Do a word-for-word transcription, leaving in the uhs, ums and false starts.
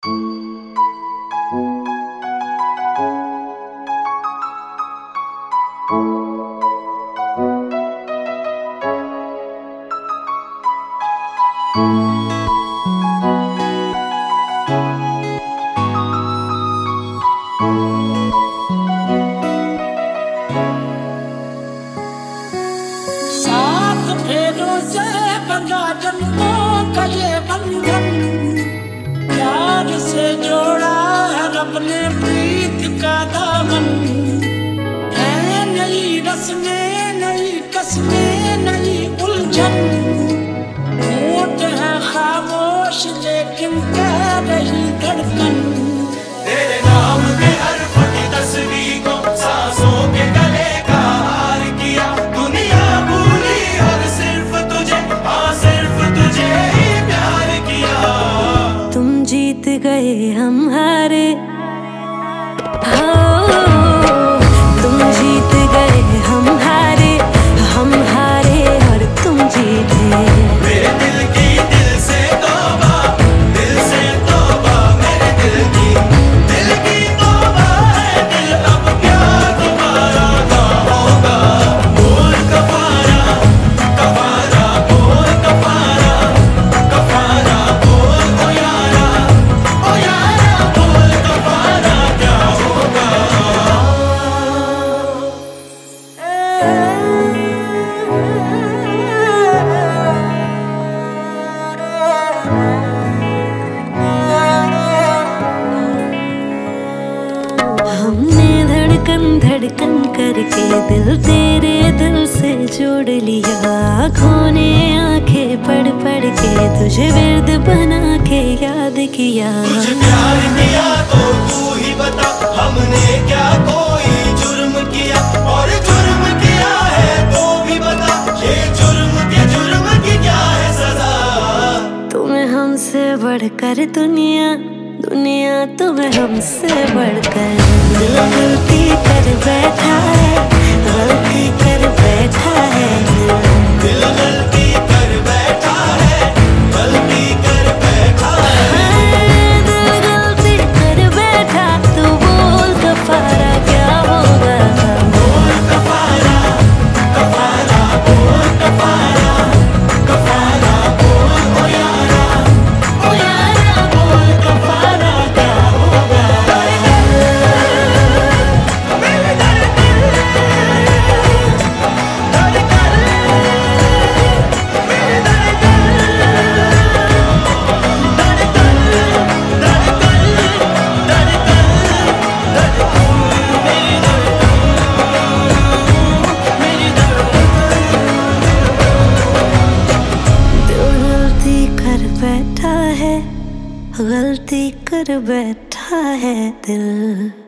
सात फेरों से बंधा जन्मों का ये बंधन, प्यार से जोड़ा है रब ने प्रीत का दामन। है नई रस्में, नई कस्में, नई उलझन, होठ है खामोश लेकिन कह रही धड़कन। तेरे नाम के हर्फ की तस्वीर को सांसों के गले का हार किया, दुनिया भूली और सिर्फ तुझे, हाँ सिर्फ तुझे ही प्यार किया। तुम जीत गए हम हारे, तुम जीत गए हम हारे, हम हारे और तुम जीते। मेरे दिल की दिल से तौबा, दिल से तौबा, मेरे दिल की दिल की तौबा है। दिल अब क्या दोबारा ना होगा, बोल कफारा कफारा, बोल कफारा कफारा, बोल ओ यारा ओ यारा, बोल कफारा क्या होगा। हमने धड़कन धड़कन करके दिल तेरे दिल से जोड़ लिया, आँखों ने आंखें पढ़ पढ़ के तुझे विर्द बना के याद किया। तुझे प्यार किया तो तू ही बता, हमने क्या कोई जुर्म किया, और जुर्म किया है तो भी बता, ये जुर्म के जुर्म की क्या है सजा। तुम्हें हमसे बढ़कर दुनिया, दुनिया तुम्हें हमसे बढ़कर। दिल गलती कर बैठा है, गलती कर बैठा है। दिल गलती कर बैठा है, गलती कर बैठा है। दिल गलती कर बैठा, तू बोल कफारा क्या होगा। बोल कफारा कफारा, बोल कफारा कफारा, बोल ओ यारा ओ यारा, बोल कफारा क्या होगा। मेरे दर्द धड़कन, मेरे दर्द धड़कन धड़कन धड़कन धड़कन, मेरी दिल गलती कर बैठा है, गलती कर बैठा है दिल।